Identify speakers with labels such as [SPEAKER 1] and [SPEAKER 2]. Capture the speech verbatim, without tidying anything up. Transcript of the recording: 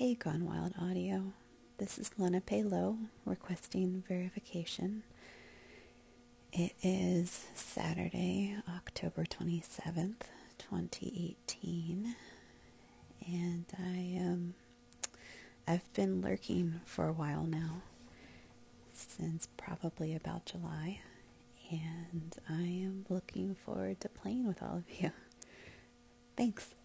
[SPEAKER 1] Hey Gone Wild Audio, this is Lenape Lowe requesting verification. It is Saturday, October twenty-seventh, twenty eighteen, and I um I've been lurking for a while now, since probably about July, and I am looking forward to playing with all of you. Thanks.